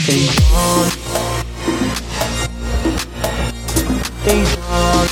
ای جان ای جان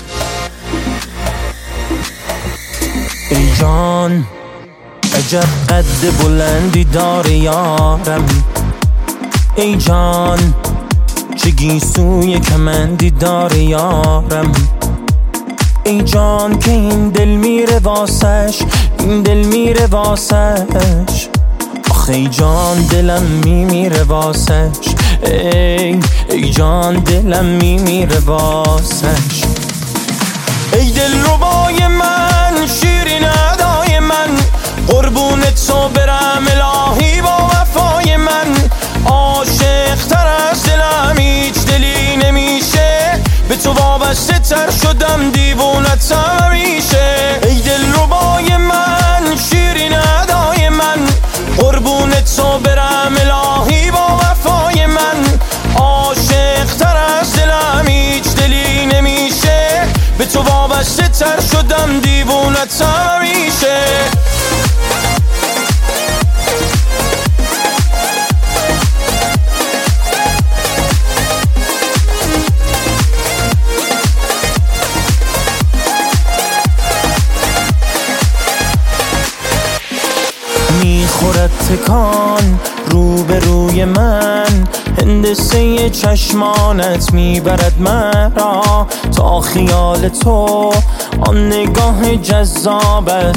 ای جان عجب قد بلندی داره یارم. ای جان چه گیسوی کمندی داره یارم. ای جان که این دل میره واسش، این دل میره واسش. آخه ای جان دلم میمیره واسش. ای جان دلم میمیره واسش. ای دل ربای من، شیرین ادای من، قربونت تو برم الهی با وفای من. عاشق تر از دلم هیچ دلی نمیشه، به تو وابسته تر شدم دیوونتم همیشه. ای دل ربای من، شیرین ادای من، قربونت تو برم الهی با وفای من. عاشق تر از دلم هیچ دلی نمیشه، به تو وابسته تر شدم دیوونتم همیشه. میخورد تکان روبروی من، هندسه چشمانت میبرد مرا تا خیال تو، آن نگاه جذابت،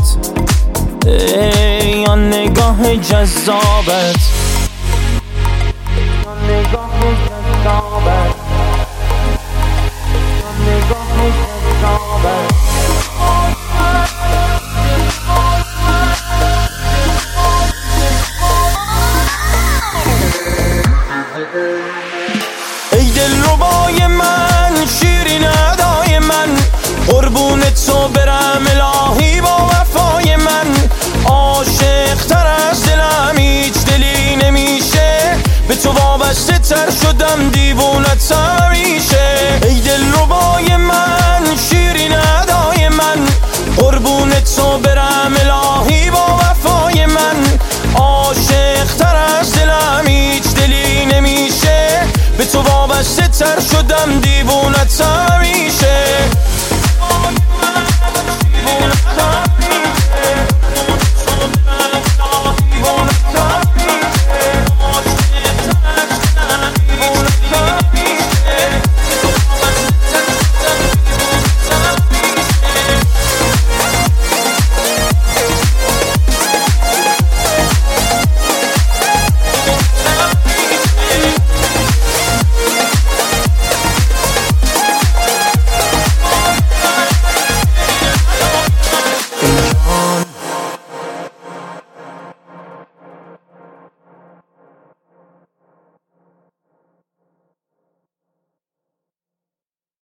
آن نگاه جذابت، آن نگاه جذابت، آن نگاه جذابت. ای دل ربای من، شیرین ادای من، قربونت تو برم الهی با وفای من. عاشق تر از دلم هیچ دلی نمیشه، به تو وابسته تر شدم دیوونتم همیشه. ای دل ربای من، شیرین ادای من، قربونت تو برم الهی با وفای من. عاشق تر از دلم هیچ دلی نمیشه، به تو وابسته تر شدم دیوونتم.